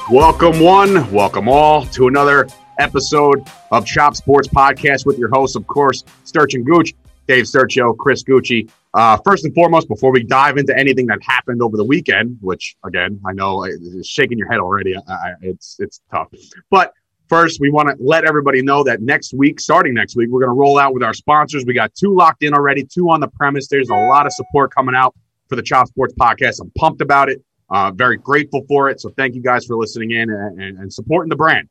Welcome one, welcome all to another episode of Chop Sports Podcast with your hosts, of course, Sturch and Gooch, Dave Sturchio, Chris Gucci. First and foremost, before we dive into anything that happened over the weekend, which, again, I know is shaking your head already. It's tough. But first, we want to let everybody know that starting next week, we're going to roll out with our sponsors. We got 2 locked in already, 2 on the premise. There's a lot of support coming out for the Chop Sports Podcast. I'm pumped about it. Very grateful for it. So thank you guys for listening in and supporting the brand.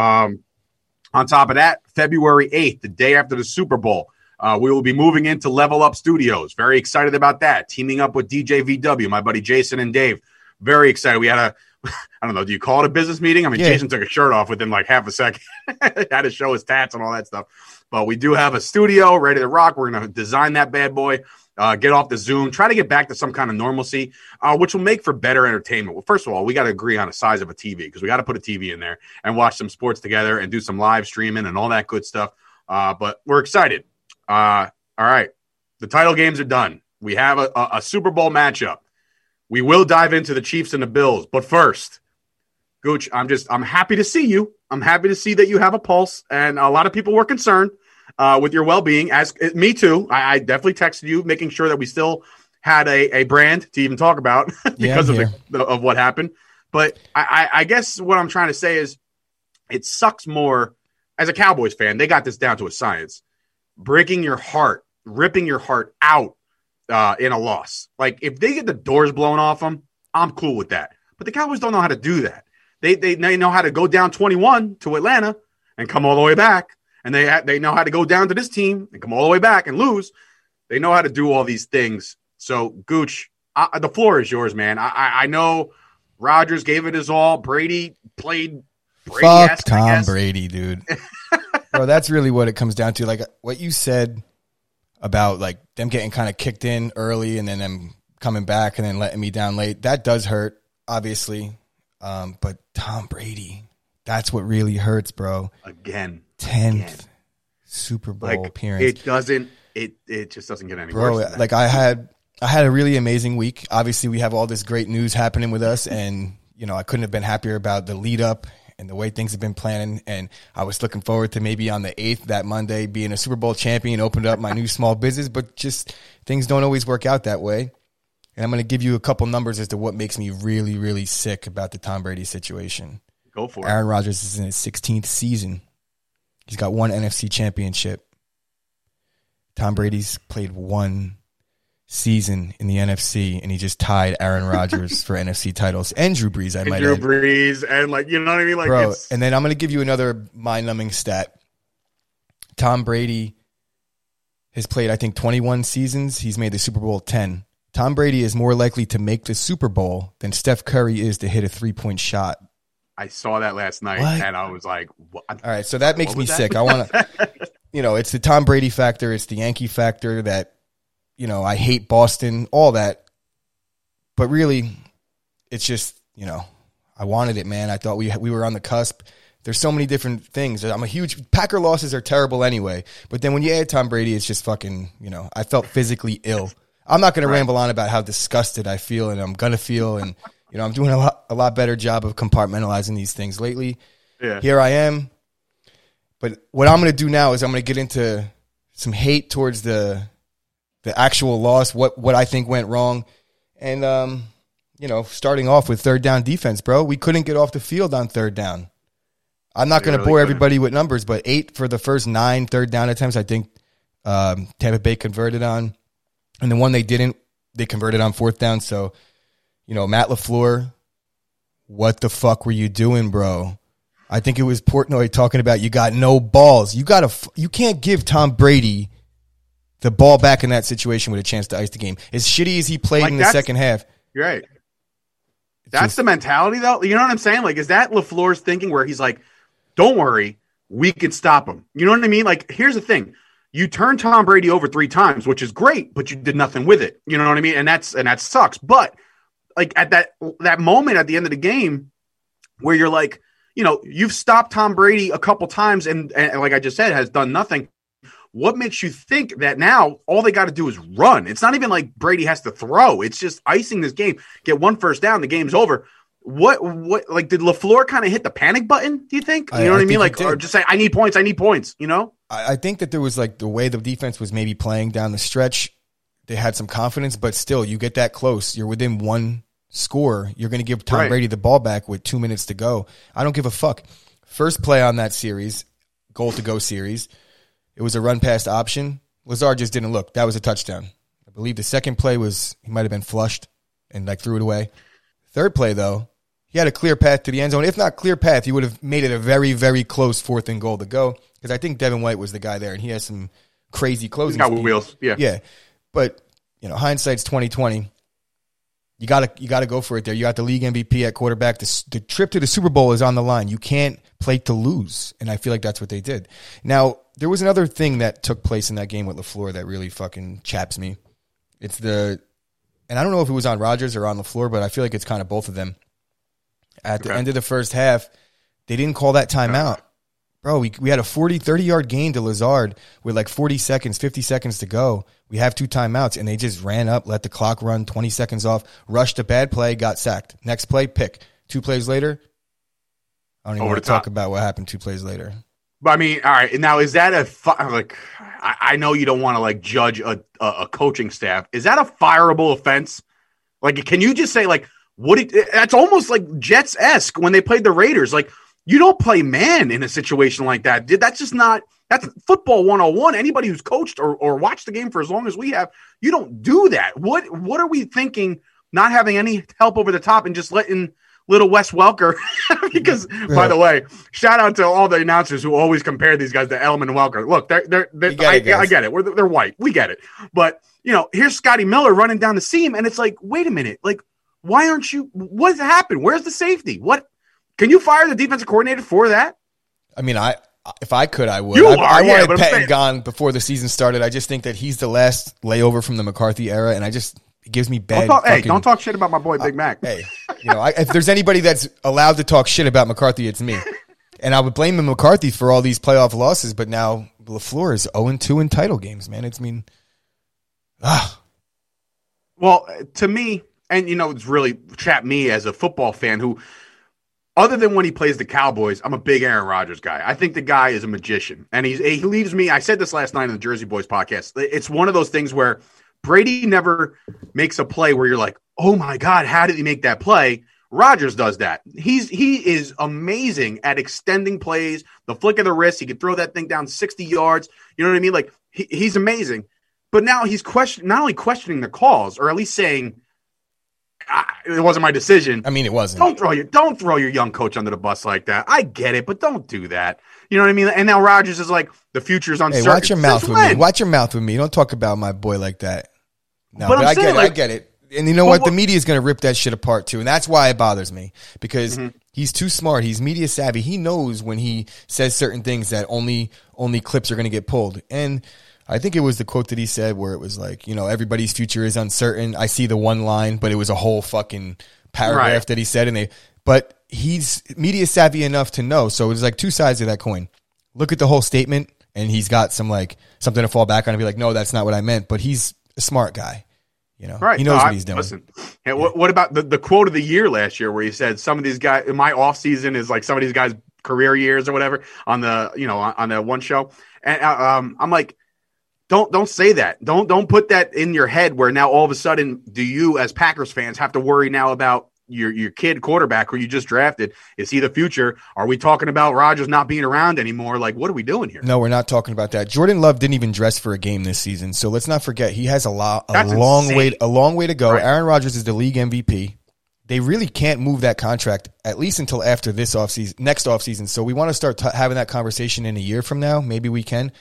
On top of that, February 8th, the day after the Super Bowl, we will be moving into Level Up Studios. Very excited about that. Teaming up with DJ VW, my buddy Jason and Dave. Very excited. We had I don't know, do you call it a business meeting? I mean, yeah. Jason took a shirt off within like half a second. Had to show his tats and all that stuff. But we do have a studio ready to rock. We're going to design that bad boy. Get off the Zoom, try to get back to some kind of normalcy, which will make for better entertainment. Well, first of all, we got to agree on the size of a TV because we got to put a TV in there and watch some sports together and do some live streaming and all that good stuff. But we're excited. All right. The title games are done. We have a Super Bowl matchup. We will dive into the Chiefs and the Bills. But first, Gooch, I'm happy to see you. I'm happy to see that you have a pulse. And a lot of people were concerned with your well-being, as me too. I definitely texted you, making sure that we still had a brand to even talk about because of what happened. But I guess what I'm trying to say is it sucks more as a Cowboys fan. They got this down to a science. Breaking your heart, ripping your heart out in a loss. Like if they get the doors blown off them, I'm cool with that. But the Cowboys don't know how to do that. They know how to go down 21 to Atlanta and come all the way back. And they know how to go down to this team and come all the way back and lose. They know how to do all these things. So, Gooch, the floor is yours, man. I know Rodgers gave it his all. Brady played Brady. Fuck Tom Brady, dude. Bro, that's really what it comes down to. Like what you said about like them getting kind of kicked in early and then them coming back and then letting me down late. That does hurt, obviously. But Tom Brady, that's what really hurts, bro. Again. 10th Super Bowl appearance. It just doesn't get any worse than that. Like I had a really amazing week. Obviously, we have all this great news happening with us, and I couldn't have been happier about the lead up and the way things have been planning. And I was looking forward to maybe on the 8th, that Monday, being a Super Bowl champion, opened up my new small business. But just things don't always work out that way. And I'm going to give you a couple numbers as to what makes me really, really sick about the Tom Brady situation. Go for it. Aaron Rodgers is in his 16th season. He's got 1 NFC championship. Tom Brady's played 1 season in the NFC, and he just tied Aaron Rodgers for NFC titles. And Drew Brees, I might add. Drew Brees, and you know what I mean? Like, bro, and then I'm going to give you another mind-numbing stat. Tom Brady has played, I think, 21 seasons. He's made the Super Bowl 10. Tom Brady is more likely to make the Super Bowl than Steph Curry is to hit a 3-point shot. I saw that last night, and I was like, what? All right, so that makes me sick. I want to, it's the Tom Brady factor. It's the Yankee factor that, I hate Boston, all that. But really, it's just, I wanted it, man. I thought we were on the cusp. There's so many different things. I'm a huge – Packer losses are terrible anyway. But then when you add Tom Brady, it's just fucking, I felt physically ill. I'm not going to ramble on about how disgusted I feel and I'm going to feel, and – I'm doing a lot better job of compartmentalizing these things lately. Yeah. Here I am. But what I'm going to do now is I'm going to get into some hate towards the actual loss, what I think went wrong. And, starting off with third down defense, bro. We couldn't get off the field on third down. I'm not going to bore everybody with numbers, but 8 for the first 9 third down attempts, I think Tampa Bay converted on. And the one they didn't, they converted on fourth down. So, Matt LaFleur, what the fuck were you doing, bro? I think it was Portnoy talking about you got no balls. You can't give Tom Brady the ball back in that situation with a chance to ice the game. As shitty as he played in the second half. You're right. That's the mentality, though. You know what I'm saying? Like, is that LaFleur's thinking where he's like, don't worry, we could stop him. You know what I mean? Like, here's the thing. You turned Tom Brady over 3 times, which is great, but you did nothing with it. You know what I mean? And that sucks. But like at that moment at the end of the game where you're like, you've stopped Tom Brady a couple times and like I just said, has done nothing. What makes you think that now all they got to do is run? It's not even like Brady has to throw. It's just icing this game. Get 1 first down, the game's over. what, like, did LaFleur kind of hit the panic button, do you think? You know what I mean? Like, or just say, I need points, you know? I think that there was, like, the way the defense was maybe playing down the stretch, they had some confidence, but still, you get that close, you're within one score, you're going to give Tom Brady the ball back with 2 minutes to go. I don't give a fuck. First play on that series, goal-to-go series, it was a run-past option. Lazard just didn't look. That was a touchdown. I believe the second play was, he might have been flushed and, like, threw it away. Third play, though, he had a clear path to the end zone. If not clear path, he would have made it a very, very close 4th and goal to go, because I think Devin White was the guy there, and he has some crazy closing speed. Wheels, yeah. Yeah. But, you know, hindsight's 20/20. You gotta go for it there. You got the league MVP at quarterback. The trip to the Super Bowl is on the line. You can't play to lose, and I feel like that's what they did. Now, there was another thing that took place in that game with LaFleur that really fucking chaps me. And I don't know if it was on Rodgers or on LaFleur, but I feel like it's kind of both of them. At the end of the first half, they didn't call that timeout. Bro, we had a 30-yard gain to Lazard with like 40 seconds, 50 seconds to go. We have 2 timeouts, and they just ran up, let the clock run, 20 seconds off, rushed a bad play, got sacked. Next play, pick. 2 plays later, I don't even want to talk about what happened 2 plays later. But I mean, all right. Now, is that I know you don't want to like judge a coaching staff. Is that a fireable offense? Like, can you just say like, that's almost like Jets-esque when they played the Raiders. Like, you don't play man in a situation like that. That's just not, that's football 101. Anybody who's coached or watched the game for as long as we have, you don't do that. What are we thinking, not having any help over the top and just letting little Wes Welker, because by the way, shout out to all the announcers who always compare these guys to Edelman and Welker. Look, I get it. They're white. We get it. But, you know, here's Scotty Miller running down the seam, and it's like, wait a minute. Like, why aren't you – what's happened? Where's the safety? What – can you fire the defensive coordinator for that? I mean, if I could, I would. I wanted Patton gone before the season started. I just think that he's the last layover from the McCarthy era, and it gives me bad. Don't talk shit about my boy Big Mac. Hey, you know, if there's anybody that's allowed to talk shit about McCarthy, it's me. And I would blame McCarthy for all these playoff losses, but now LaFleur is 0-2 in title games, man. Well, to me, and you know, it's really trapped me as a football fan who, other than when he plays the Cowboys, I'm a big Aaron Rodgers guy. I think the guy is a magician, and he leaves me. I said this last night on the Jersey Boys podcast. It's one of those things where Brady never makes a play where you're like, oh my God, how did he make that play? Rodgers does that. He is amazing at extending plays, the flick of the wrist. He can throw that thing down 60 yards. You know what I mean? Like, he's amazing. But now he's not only questioning the calls, or at least saying, it wasn't my decision. I mean, it wasn't. Don't throw your young coach under the bus like that. I get it, but don't do that. You know what I mean? And now Rodgers is like, the future's uncertain. Hey, watch your mouth with me. Watch your mouth with me. Don't talk about my boy like that. No, but I get it. And you know what? The media is going to rip that shit apart too. And that's why it bothers me, because he's too smart. He's media savvy. He knows when he says certain things that only clips are going to get pulled. And I think it was the quote that he said where it was like, you know, everybody's future is uncertain. I see the one line, but it was a whole fucking paragraph that he said. But he's media savvy enough to know. So it's like 2 sides of that coin. Look at the whole statement, and he's got something to fall back on and be like, no, that's not what I meant. But he's a smart guy. You know, he knows what he's doing. Listen, what about the quote of the year last year where he said some of these guys, my off season is like some of these guys' career years or whatever on the one show. And I'm like, don't say that. Don't put that in your head where now all of a sudden do you as Packers fans have to worry now about your kid quarterback who you just drafted? Is he the future? Are we talking about Rodgers not being around anymore? Like, what are we doing here? No, we're not talking about that. Jordan Love didn't even dress for a game this season, so let's not forget he has a long way to go. Right. Aaron Rodgers is the league MVP. They really can't move that contract at least until after this next offseason. So we want to start having that conversation in a year from now. Maybe we can.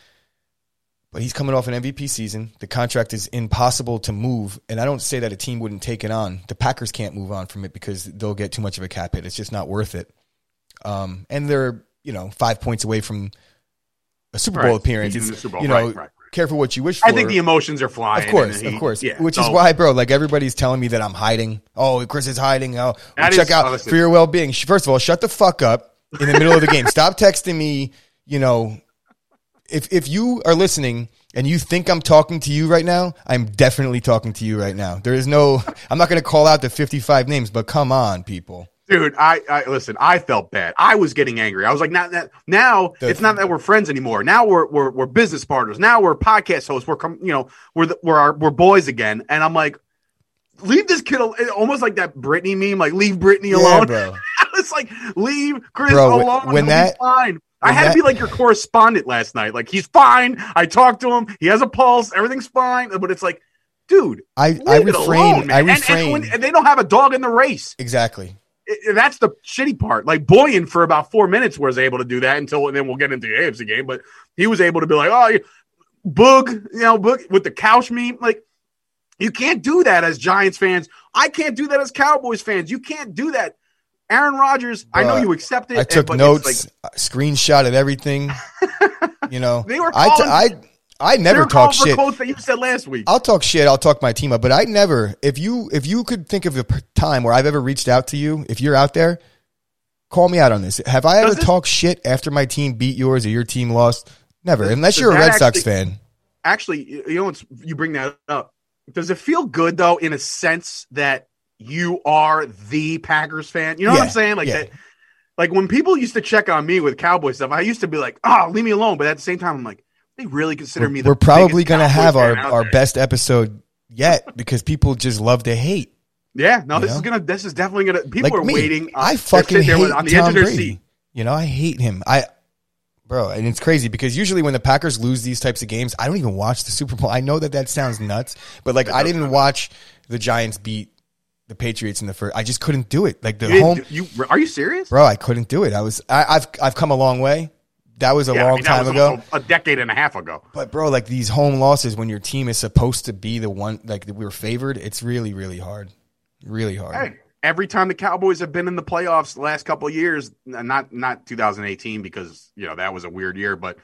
But he's coming off an MVP season. The contract is impossible to move. And I don't say that a team wouldn't take it on. The Packers can't move on from it because they'll get too much of a cap hit. It's just not worth it. And they're, 5 points away from a Super Bowl appearance. Careful what you wish for. I think the emotions are flying. Of course. Yeah, which is why, bro, like everybody's telling me that I'm hiding. Oh, Chris is hiding. Oh, check out for your well-being. First of all, shut the fuck up in the middle of the game. Stop texting me, if you are listening and you think I'm talking to you right now, I'm definitely talking to you right now. There is no, I'm not going to call out the 55 names, but come on, people. Dude, I listen. I felt bad. I was getting angry. I was like, now it's not that we're friends anymore. Now we're business partners. Now we're podcast hosts. We're boys again. And I'm like, leave this kid almost like that Britney meme, like leave Britney alone. Bro. It's like leave Chris alone. When that, he's fine. I had to be like your correspondent last night. Like, he's fine. I talked to him. He has a pulse. Everything's fine. But it's like, dude, I refrain. And they don't have a dog in the race. Exactly. That's the shitty part. Like, Boyan for about 4 minutes was able to do that and then we'll get into the AFC game. But he was able to be like, oh, Boog with the couch meme. Like, you can't do that as Giants fans. I can't do that as Cowboys fans. You can't do that. Aaron Rodgers, I know you accept it. I took notes, screenshotted everything. You know, they were calling, I never talk shit. Quotes that you said last week. I'll talk shit. I'll talk my team up, but I never. If you could think of the time where I've ever reached out to you, if you're out there, call me out on this. Have I ever talked shit after my team beat yours or your team lost? Never, unless you're a Red Sox fan. Actually, you bring that up. Does it feel good though, in a sense that you are the Packers fan? You know what I'm saying? Like that. Like when people used to check on me with Cowboy stuff, I used to be like, "Oh, leave me alone." But at the same time, I'm like, they really consider me. We're probably going to have our best episode yet because people just love to hate. Yeah, no, this is definitely gonna. People are waiting. I fucking hate on the edge of their seat. You know, I hate him. Bro, and it's crazy because usually when the Packers lose these types of games, I don't even watch the Super Bowl. I know that sounds nuts, but like I didn't watch the Giants beat the Patriots in the first. I just couldn't do it. Like are you serious, bro? I couldn't do it. I've come a long way. That was a long time ago, a decade and a half ago. But bro, like these home losses when your team is supposed to be the one, like we were favored, it's really, really hard. Really hard. Hey, every time the Cowboys have been in the playoffs the last couple of years, not 2018 because that was a weird year, but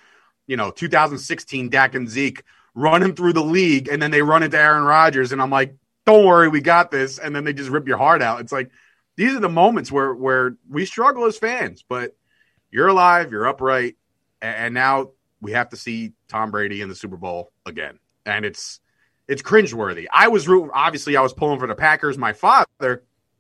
2016, Dak and Zeke running through the league, and then they run into Aaron Rodgers, and I'm like, don't worry, we got this, and then they just rip your heart out. It's like these are the moments where we struggle as fans, but you're alive, you're upright, and now we have to see Tom Brady in the Super Bowl again, and it's cringeworthy. I was pulling for the Packers. My father,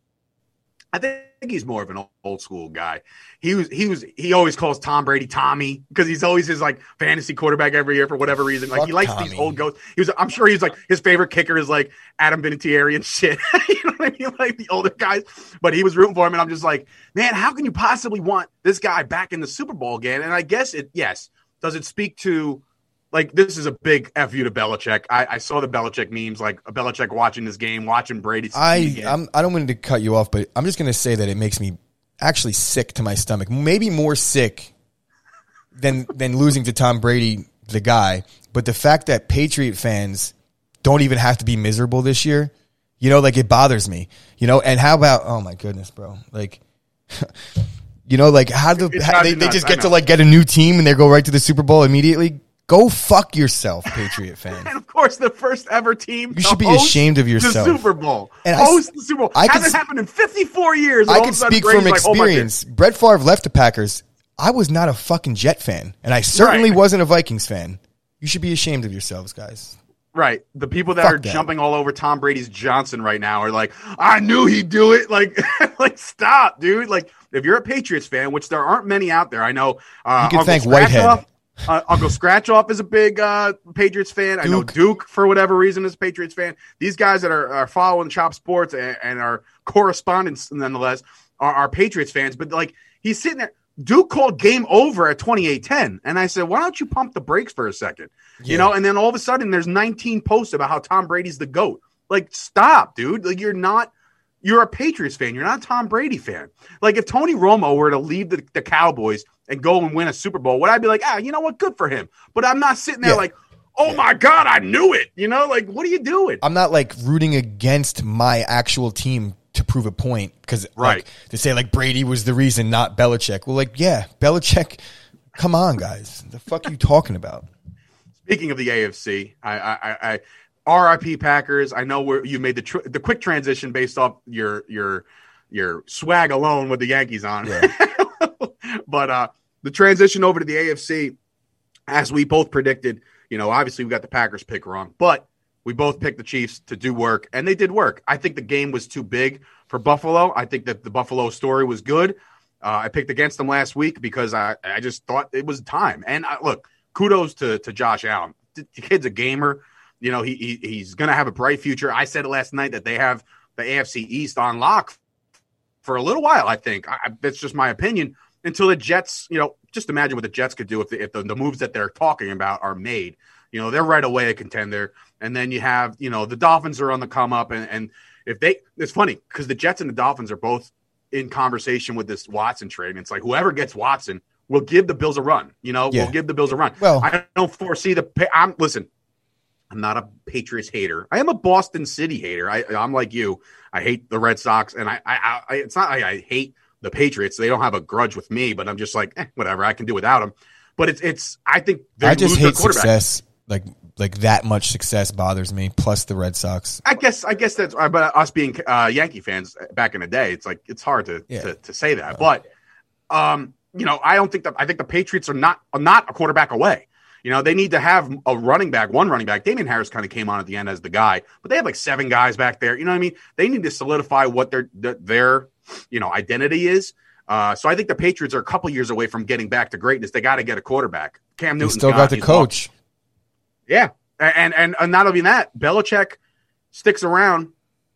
I think he's more of an old school guy. He always calls Tom Brady Tommy because he's always his like fantasy quarterback every year for whatever reason. Like he likes Tommy. These old ghosts. I'm sure he's like his favorite kicker is like Adam Vinatieri and shit. You know what I mean? Like the older guys. But he was rooting for him, and I'm just like, man, how can you possibly want this guy back in the Super Bowl again? And I guess does it speak to like this is a big F you to Belichick. I saw the Belichick memes, like a Belichick watching this game, watching Brady. I don't want to cut you off, but I'm just going to say that it makes me actually sick to my stomach. Maybe more sick than losing to Tom Brady, the guy. But the fact that Patriot fans don't even have to be miserable this year, like it bothers me. And how about, oh my goodness, bro, like. Like how they just get to like get a new team and they go right to the Super Bowl immediately. Go fuck yourself, Patriot fan. And of course, the first ever team. You should be ashamed of yourself. The Super Bowl. And host the Super Bowl. Hasn't happened in 54 years. I can speak from experience. Brett Favre left the Packers. I was not a fucking Jet fan, and I certainly wasn't a Vikings fan. You should be ashamed of yourselves, guys. Right. The people that jumping all over Tom Brady's Johnson right now are like, I knew he'd do it. Like, stop, dude. Like, if you're a Patriots fan, which there aren't many out there, I know. You can thank Whitehead. Uncle Scratch Off is a big Patriots fan. I know Duke, for whatever reason, is a Patriots fan. These guys that are following Chop Sports and are correspondents, nonetheless, are Patriots fans. But, like, he's sitting there. Duke called game over at 28-10. And I said, why don't you pump the brakes for a second? Yeah. And then all of a sudden there's 19 posts about how Tom Brady's the GOAT. Like, stop, dude. Like, you're a Patriots fan. You're not a Tom Brady fan. Like, if Tony Romo were to leave the Cowboys and go and win a Super Bowl, would I be like, you know what? Good for him. But I'm not sitting there like, oh my God, I knew it. Like, what are you doing? I'm not like rooting against my actual team to prove a point because like, to say like Brady was the reason, not Belichick. Well, like, yeah, Belichick. Come on, guys. The fuck are you talking about? Speaking of the AFC, I RIP Packers. I know you made the quick transition based off your swag alone with the Yankees on. Yeah. But the transition over to the AFC, as we both predicted, obviously we got the Packers pick wrong, but we both picked the Chiefs to do work, and they did work. I think the game was too big for Buffalo. I think that the Buffalo story was good. I picked against them last week because I just thought it was time. And look, kudos to Josh Allen. The kid's a gamer. He's going to have a bright future. I said it last night that they have the AFC East on lock for a little while, I think. That's just my opinion. Until the Jets, just imagine what the Jets could do if the moves that they're talking about are made. They're right away a contender. And then you have, the Dolphins are on the come up. And if it's funny because the Jets and the Dolphins are both in conversation with this Watson trade. And it's like whoever gets Watson will give the Bills a run. We'll give the Bills a run. Well, I don't foresee listen, I'm not a Patriots hater. I am a Boston City hater. I'm like you. I hate the Red Sox, and it's not like I hate the Patriots. They don't have a grudge with me, but I'm just like, whatever. I can do without them. But it's. I think I just hate success. Like that much success bothers me. Plus the Red Sox. I guess that's. But us being Yankee fans back in the day, it's like it's hard to say that. But I don't think that. I think the Patriots are not a quarterback away. They need to have one running back. Damian Harris kind of came on at the end as the guy, but they have like 7 guys back there. You know what I mean? They need to solidify what their identity is. So I think the Patriots are a couple years away from getting back to greatness. They got to get a quarterback. Cam Newton still got the coach. Yeah, and not only that, Belichick sticks around.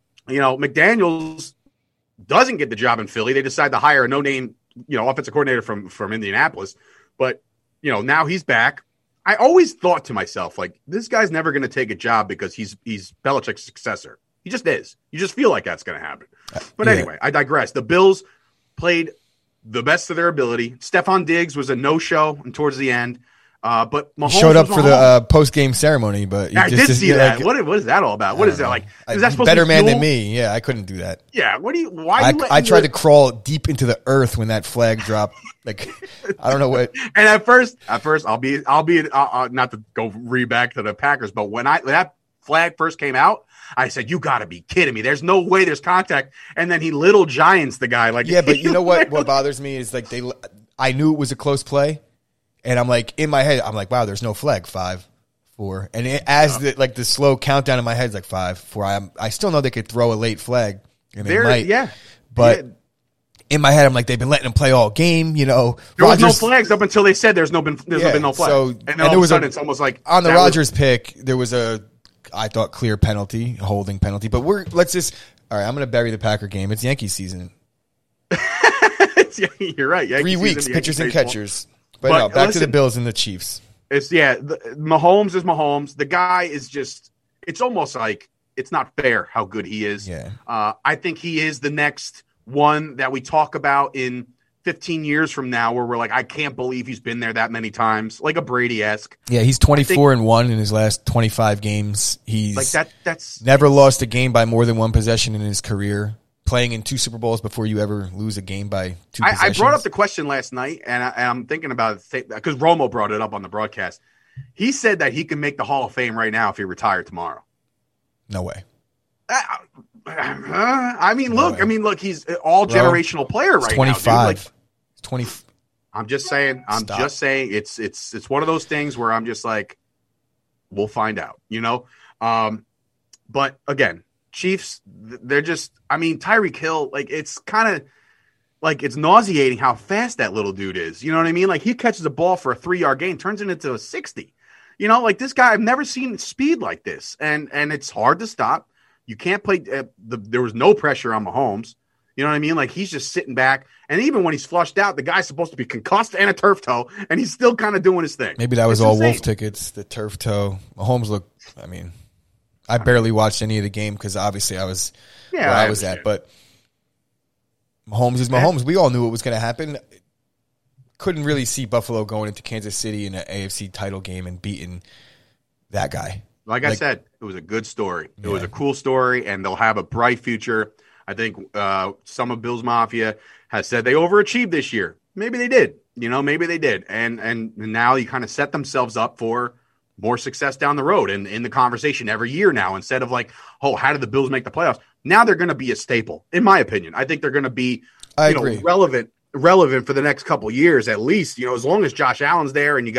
McDaniels doesn't get the job in Philly. They decide to hire a no-name, offensive coordinator from Indianapolis, but now he's back. I always thought to myself, like, this guy's never going to take a job because he's Belichick's successor. He just is. You just feel like that's going to happen. But anyway, I digress. The Bills played the best of their ability. Stephon Diggs was a no-show and towards the end. But Mahomes showed up for the post-game ceremony, but I did see that. What is that all about? What is that like? Is that supposed better to be man fuel? than me? Yeah, I couldn't do that. Yeah. Why? I tried to crawl deep into the earth when that flag dropped. Like, I don't know what. And at first, I'll be not to go back to the Packers, but when that flag first came out, I said, "You got to be kidding me! There's no way there's contact." And then he little giants the guy. Like, yeah, but you know what? What bothers me is like I knew it was a close play. And I'm like, in my head, I'm like, wow, there's no flag. 5, 4. And the slow countdown in my head is like 5, 4. I still know they could throw a late flag. And they might. Yeah. But in my head, I'm like, they've been letting them play all game, There was no flags up until they said there's been no flag. So, and then all of a sudden, it's almost like. On the Rodgers pick, there was I thought, clear penalty, holding penalty. But all right, I'm going to bury the Packer game. It's Yankee season. You're right. Yankee 3 weeks, pitchers and catchers. But no, back to the Bills and the Chiefs. Mahomes is Mahomes. The guy is just, it's almost like it's not fair how good he is. Yeah. I think he is the next one that we talk about in 15 years from now where we're like, I can't believe he's been there that many times, like a Brady-esque. Yeah, he's 24-1 in his last 25 games. He's like that's never lost a game by more than one possession in his career. Playing in 2 Super Bowls before you ever lose a game by 2 possessions. I brought up the question last night, and I'm thinking about it because Romo brought it up on the broadcast. He said that he can make the Hall of Fame right now if he retired tomorrow. No way. Look, he's an all-generational player right 25. now. 25. Like, 20. I'm just saying. It's one of those things where I'm just like, we'll find out, But again, Chiefs, they're just, Tyreek Hill, like, it's kind of like it's nauseating how fast that little dude is. You know what I mean? Like, he catches a ball for a 3-yard gain, turns it into a 60. Like this guy, I've never seen speed like this. And it's hard to stop. You can't play. There was no pressure on Mahomes. You know what I mean? Like, he's just sitting back. And even when he's flushed out, the guy's supposed to be concussed and a turf toe, and he's still kind of doing his thing. Maybe that was all insane. Wolf tickets, the turf toe. Mahomes looked, I barely watched any of the game because obviously I was where I was at. But Mahomes is Mahomes. We all knew it was going to happen. Couldn't really see Buffalo going into Kansas City in an AFC title game and beating that guy. Like I said, it was a good story. It was a cool story, and they'll have a bright future. I think some of Bills Mafia has said they overachieved this year. Maybe they did. Maybe they did. And now you kind of set themselves up for more success down the road and in the conversation every year now, instead of like, oh, how did the Bills make the playoffs? Now they're going to be a staple, in my opinion. I think they're going to be relevant for the next couple of years at least. As long as Josh Allen's there and you got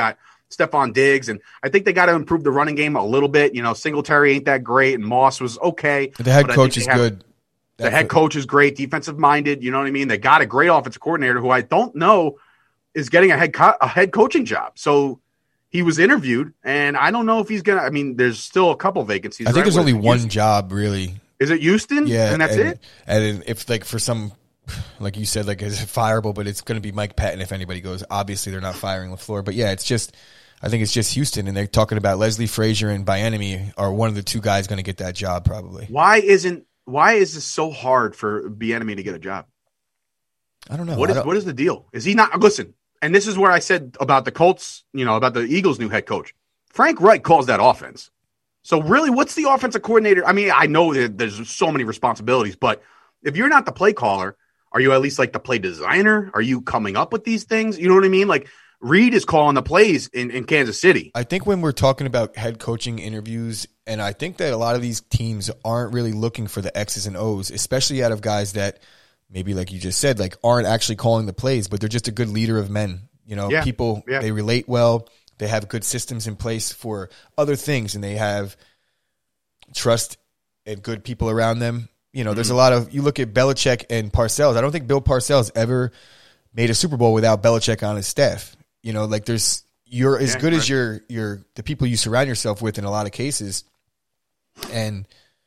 Stephon Diggs, and I think they got to improve the running game a little bit. Singletary ain't that great, and Moss was okay. The head coach is good. The head coach is great, defensive-minded. You know what I mean? They got a great offensive coordinator who I don't know is getting a head coaching job. So he was interviewed, and I don't know if he's going to – I mean, there's still a couple vacancies. I think there's only one job, really. Is it Houston? Yeah. And that's it? And if, for some – like you said, it's fireable, but it's going to be Mike Patton if anybody goes. Obviously, they're not firing LaFleur. But, yeah, I think it's just Houston, and they're talking about Leslie Frazier and Bieniemy are one of the two guys going to get that job probably. Why is this so hard for Bieniemy to get a job? I don't know. What is the deal? Is he not – listen, and this is where I said about the Colts, about the Eagles' new head coach. Frank Reich calls that offense. So, really, what's the offensive coordinator? I mean, I know that there's so many responsibilities, but if you're not the play caller – are you at least the play designer? Are you coming up with these things? You know what I mean? Reed is calling the plays in Kansas City. I think when we're talking about head coaching interviews, and I think that a lot of these teams aren't really looking for the X's and O's, especially out of guys that maybe, like you just said, aren't actually calling the plays, but they're just a good leader of men. People, they relate well. They have good systems in place for other things, and they have trust and good people around them. There's a lot of – you look at Belichick and Parcells. I don't think Bill Parcells ever made a Super Bowl without Belichick on his staff. You're as good as the people you surround yourself with in a lot of cases. And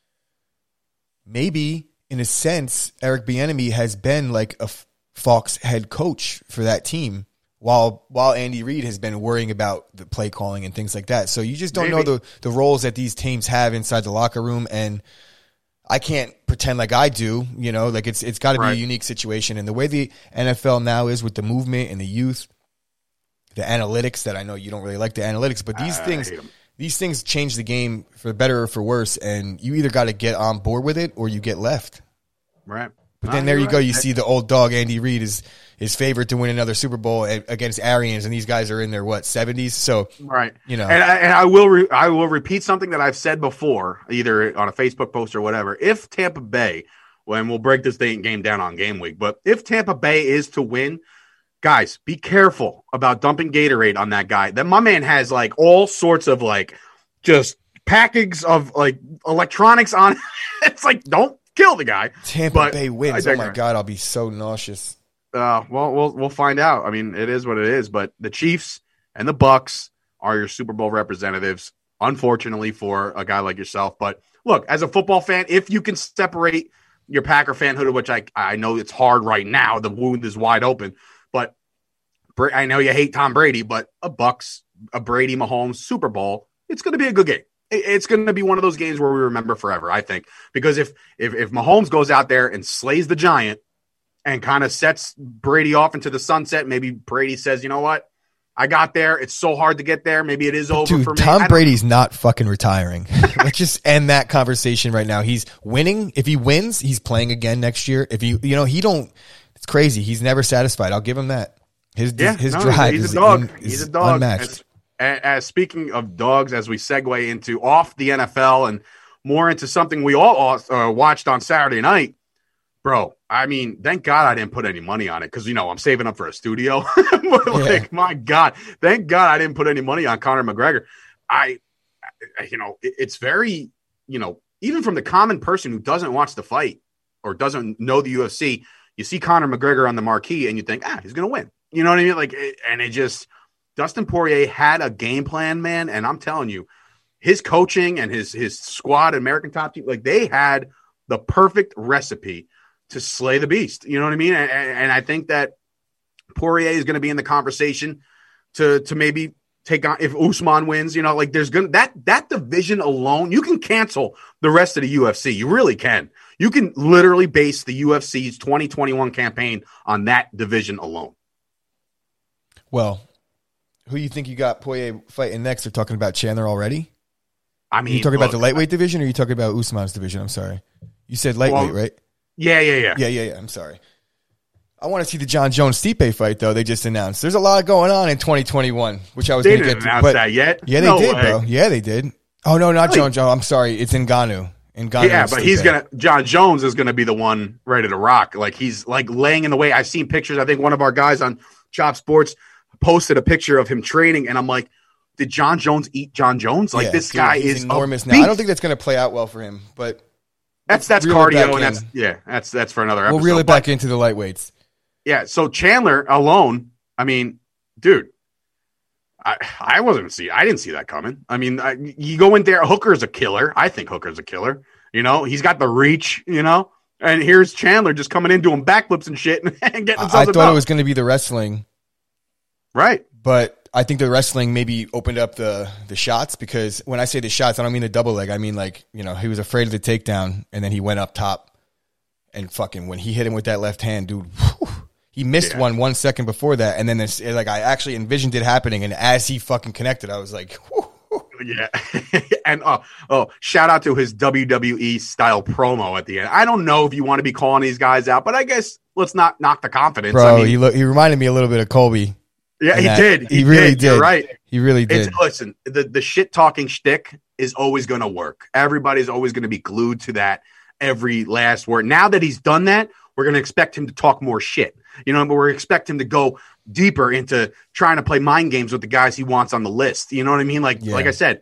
maybe, in a sense, Eric Bieniemy has been a Fox head coach for that team while Andy Reid has been worrying about the play calling and things like that. So you just don't know the roles that these teams have inside the locker room, and – I can't pretend like I do, it's got to be a unique situation. And the way the NFL now is with the movement and the youth, the analytics that I know you don't really like the analytics, but these things change the game for better or for worse. And you either got to get on board with it or you get left. Right. But then there you go. You see the old dog, Andy Reid, is favored to win another Super Bowl against Arians, and these guys are in their 70s. So right, And I will repeat something that I've said before, either on a Facebook post or whatever. If Tampa Bay, and we'll break this game down on game week, but if Tampa Bay is to win, guys, be careful about dumping Gatorade on that guy. That my man has all sorts of just packages of electronics on. It's don't kill the guy. Tampa Bay wins. Oh my God, I'll be so nauseous. Well, we'll find out. I mean, it is what it is. But the Chiefs and the Bucks are your Super Bowl representatives, unfortunately, for a guy like yourself. But look, as a football fan, if you can separate your Packer fanhood, which I know it's hard right now, the wound is wide open. But I know you hate Tom Brady, but a Brady Mahomes Super Bowl, it's going to be a good game. It's going to be one of those games where we remember forever, I think, because if Mahomes goes out there and slays the giant and kind of sets Brady off into the sunset, maybe Brady says, you know what, I got there. It's so hard to get there. Maybe it is over for me. Tom Brady's not fucking retiring. Let's just end that conversation right now. He's winning. If he wins, he's playing again next year. If he don't, it's crazy. He's never satisfied. I'll give him that. His drive he's a dog. He's a dog. Unmatched. As speaking of dogs, as we segue into off the NFL and more into something we all watched on Saturday night, bro. I mean, thank God I didn't put any money on it because I'm saving up for a studio. My God, thank God I didn't put any money on Conor McGregor. It's very, even from the common person who doesn't watch the fight or doesn't know the UFC, you see Conor McGregor on the marquee and you think, he's gonna win. You know what I mean? And it just. Dustin Poirier had a game plan, man, and I'm telling you, his coaching and his squad, American Top Team, they had the perfect recipe to slay the beast. You know what I mean? And I think that Poirier is going to be in the conversation to maybe take on if Usman wins. There's gonna that division alone, you can cancel the rest of the UFC. You really can. You can literally base the UFC's 2021 campaign on that division alone. Well. Who you think you got Poirier fighting next? They're talking about Chandler already? I mean, are you talking about the lightweight division or are you talking about Usman's division? I'm sorry. You said lightweight, right? Yeah. Yeah. I'm sorry. I want to see the John Jones-Stipe fight, though. They just announced. There's a lot going on in 2021, which I was going to get to. They didn't announce that yet? Yeah, they did, bro. Yeah, they did. Oh, no, not John Jones. I'm sorry. It's Ngannou. Yeah, but John Jones is going to be the one ready to rock. He's laying in the way. I've seen pictures. I think one of our guys on Chop Sports posted a picture of him training, and I'm like, did John Jones eat John Jones? Like, this guy is enormous now. I don't think that's going to play out well for him, but that's cardio, and that's for another episode. We'll reel it back into the lightweights. Yeah, so Chandler alone, I mean, dude, I didn't see that coming. I mean, you go in there, Hooker's a killer. I think Hooker's a killer. You know, he's got the reach, you know, and here's Chandler just coming in doing backflips and shit and getting himself I thought it was going to be the wrestling. Right. But I think the wrestling maybe opened up the shots, because when I say the shots, I don't mean the double leg. I mean, like, you know, he was afraid of the takedown, and then he went up top, and fucking when he hit him with that left hand, dude, whew, he missed 1 second before that, and then this, like, I actually envisioned it happening, and as he fucking connected, I was like, whew. Yeah. And shout out to his WWE style promo at the end. I don't know if you want to be calling these guys out, but I guess let's not knock the confidence. Bro, I mean, he reminded me a little bit of Colby. Yeah, he did. He really did. You're right. He really did. Listen, the shit talking shtick is always going to work. Everybody's always going to be glued to that every last word. Now that he's done that, we're going to expect him to talk more shit. You know, but we're expecting him to go deeper into trying to play mind games with the guys he wants on the list. You know what I mean? Like I said,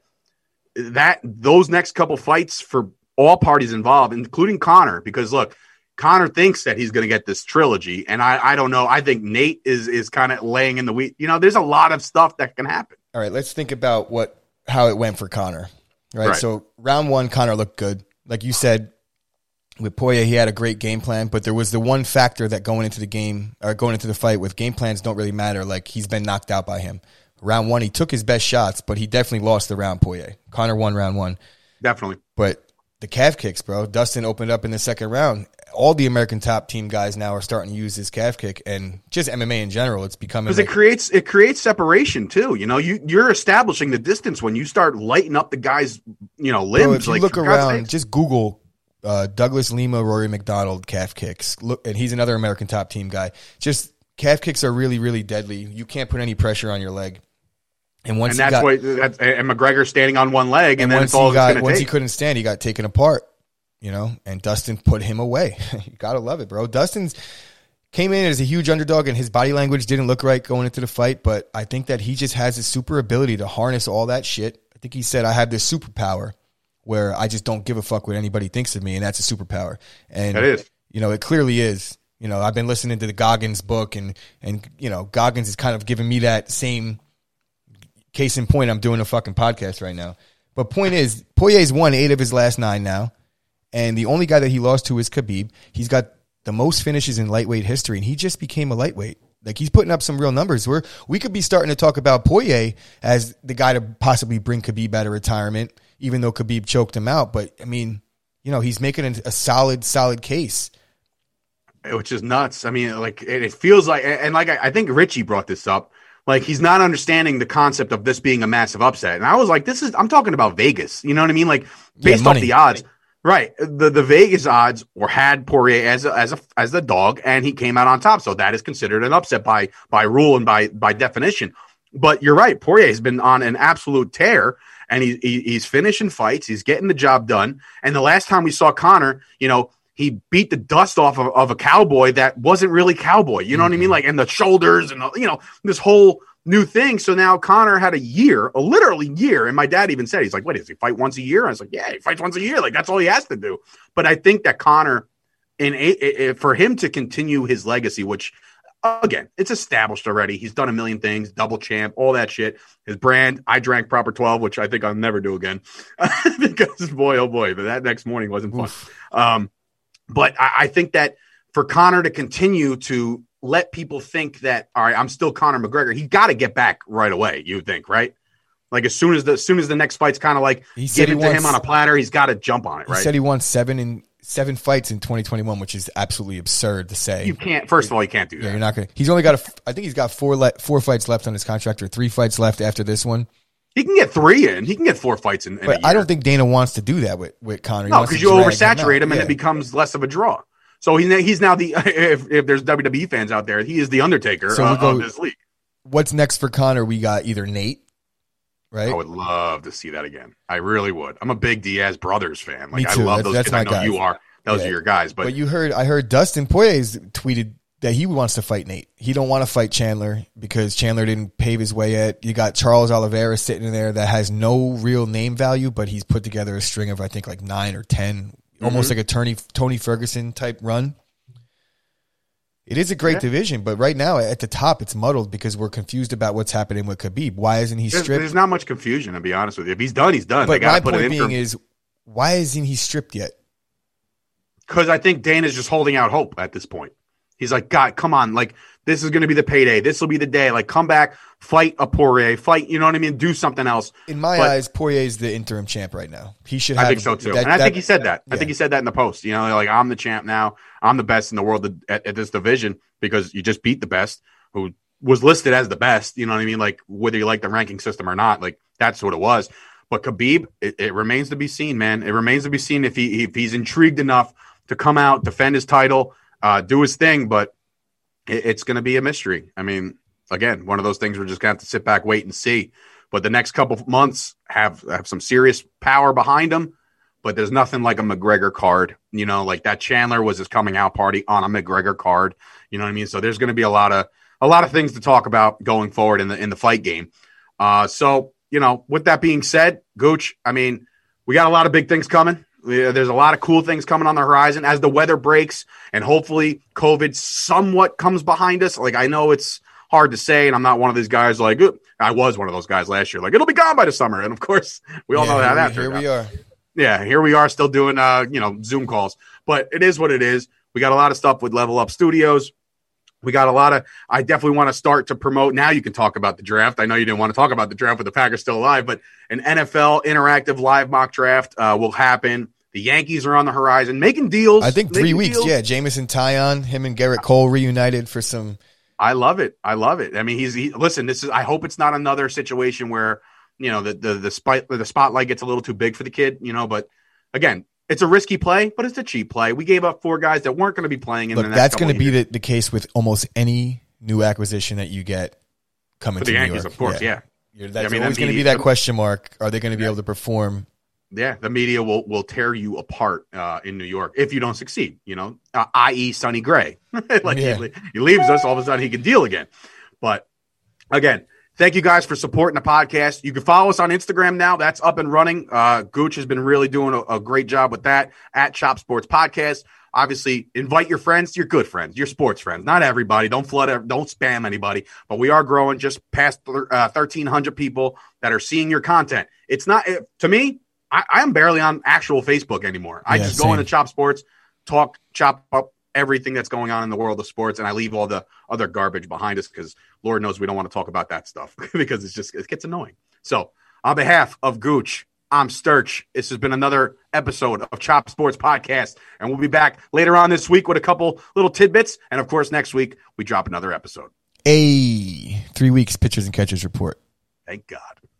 those next couple fights for all parties involved, including Conor, because look, Conor thinks that he's going to get this trilogy, and I don't know. I think Nate is kind of laying in the wheat. You know, there's a lot of stuff that can happen. All right, let's think about how it went for Conor. Right? So round one, Conor looked good. Like you said, with Poirier, he had a great game plan, but there was the one factor that going into the fight with game plans don't really matter. Like, he's been knocked out by him. Round one, he took his best shots, but he definitely lost the round, Poirier. Conor won round one. Definitely. But the calf kicks, bro. Dustin opened up in the second round. All the American top team guys now are starting to use this calf kick, and just MMA in general, it's becoming, because it creates separation too. You know, you're establishing the distance when you start lighting up the guy's, you know, limbs. Bro, if you look around, just Google Douglas Lima, Rory McDonald calf kicks. Look, and he's another American top team guy. Just calf kicks are really, really deadly. You can't put any pressure on your leg. And and McGregor standing on one leg, and then it's all once he couldn't stand, he got taken apart. You know, and Dustin put him away. You gotta love it, bro. Dustin's came in as a huge underdog, and his body language didn't look right going into the fight, but I think that he just has a super ability to harness all that shit. I think he said, I have this superpower where I just don't give a fuck what anybody thinks of me, and that's a superpower. And it is. You know, it clearly is. You know, I've been listening to the Goggins book, and you know, Goggins is kind of giving me that same case in point. I'm doing a fucking podcast right now. But point is, Poirier's won 8 of his last 9 now. And the only guy that he lost to is Khabib. He's got the most finishes in lightweight history, and he just became a lightweight. Like, he's putting up some real numbers. We could be starting to talk about Poirier as the guy to possibly bring Khabib out of retirement, even though Khabib choked him out. But, I mean, you know, he's making a solid case. Which is nuts. I mean, like, it feels like, and like, I think Richie brought this up. Like, he's not understanding the concept of this being a massive upset. And I was like, I'm talking about Vegas. You know what I mean? Like, based off the odds. Right. The Vegas odds had Poirier as the dog, and he came out on top. So that is considered an upset by rule and by definition. But you're right. Poirier has been on an absolute tear, and he's finishing fights. He's getting the job done. And the last time we saw Conor, you know, he beat the dust off of a cowboy that wasn't really cowboy. You know what I mean? Like, and the shoulders and, you know, this whole new thing. So now Conor had a literally year. And my dad even said, he's like, what, does he fight once a year? I was like, yeah, he fights once a year. Like, that's all he has to do. But I think that Conor, for him to continue his legacy, which, again, it's established already. He's done a million things, double champ, all that shit. His brand, I drank proper 12, which I think I'll never do again. Because boy, oh boy, but that next morning wasn't fun. But I think that for Conor to continue to let people think that, all right, I'm still Conor McGregor, he got to get back right away, you would think, right? Like, as soon as the next fight's kind of like given to him on a platter, he's got to jump on it, right? He said he won 7 fights in 2021, which is absolutely absurd to say. You can't. First of all, you can't do that. Yeah, you're not going to. He's only got I think he's got 4 fights left on his contract, or 3 fights left after this one. He can get 3 in. He can get 4 fights in. But I don't think Dana wants to do that with Conor. No, because you oversaturate him, and it becomes less of a draw. So he's now if there's WWE fans out there, he is the Undertaker of this league. What's next for Conor? We got either Nate, right? I would love to see that again. I really would. I'm a big Diaz brothers fan. Like, me too. I love those kids. I know guys. you are. Those are your guys. But I heard Dustin Poirier's tweeted that he wants to fight Nate. He don't want to fight Chandler because Chandler didn't pave his way yet. You got Charles Oliveira sitting in there that has no real name value, but he's put together a string of, I think, like 9 or 10, almost like a Tony Ferguson type run. It is a great division, but right now at the top, it's muddled because we're confused about what's happening with Khabib. Why isn't he stripped? There's not much confusion, to be honest with you. If he's done, he's done. But my point being is, why isn't he stripped yet? Because I think Dana's just holding out hope at this point. He's like, God, come on. Like, this is going to be the payday. This will be the day. Like, come back, fight a Poirier, fight, you know what I mean? Do something else. In my eyes, Poirier is the interim champ right now. He should have. I think so, too. And I think he said that. I think he said that in the post. You know, like, I'm the champ now. I'm the best in the world at this division because you just beat the best, who was listed as the best. You know what I mean? Like, whether you like the ranking system or not, like, that's what it was. But Khabib, it remains to be seen, man. It remains to be seen if he's intrigued enough to come out, defend his title, do his thing, but it's going to be a mystery. I mean, again, one of those things we're just going to have to sit back, wait, and see. But the next couple of months have some serious power behind them, but there's nothing like a McGregor card. You know, like that Chandler was his coming out party on a McGregor card. You know what I mean? So there's going to be a lot of things to talk about going forward in the fight game. So, you know, with that being said, Gooch, I mean, we got a lot of big things coming. There's a lot of cool things coming on the horizon as the weather breaks and hopefully COVID somewhat comes behind us. Like, I know it's hard to say, and I'm not one of these guys like, I was one of those guys last year, like, it'll be gone by the summer. And of course, we all know how that turned out. Here we are. Yeah, here we are still doing, Zoom calls. But it is what it is. We got a lot of stuff with Level Up Studios. We got a lot of – I definitely want to start to promote – now you can talk about the draft. I know you didn't want to talk about the draft with the Packers still alive, but an NFL interactive live mock draft will happen. The Yankees are on the horizon, making deals. I think 3 weeks, yeah. Jamison Tyon, him and Garrett Cole reunited for some – I love it. I mean, listen, this is – I hope it's not another situation where, you know, the spotlight gets a little too big for the kid, you know, but again – it's a risky play, but it's a cheap play. We gave up 4 guys that weren't going to be playing in the next that's going to be the case with almost any new acquisition that you get coming for to the New Yankees, York. of course, yeah. That's always going to be that question mark. Are they going to be able to perform? Yeah, the media will tear you apart in New York if you don't succeed, you know, i.e. Sonny Gray. He leaves us, all of a sudden he can deal again. But, again, thank you guys for supporting the podcast. You can follow us on Instagram now. That's up and running. Gooch has been really doing a great job with that at Chop Sports Podcast. Obviously, invite your friends, your good friends, your sports friends. Not everybody. Don't spam anybody. But we are growing just past 1,300 people that are seeing your content. It's not to me. I'm barely on actual Facebook anymore. I just go into Chop Sports, chop up everything that's going on in the world of sports, and I leave all the other garbage behind us because Lord knows we don't want to talk about that stuff because it gets annoying. So on behalf of Gooch, I'm Sturch. This has been another episode of Chop Sports Podcast, and we'll be back later on this week with a couple little tidbits, and of course next week we drop another episode. 3 weeks pitchers and catchers report. Thank God.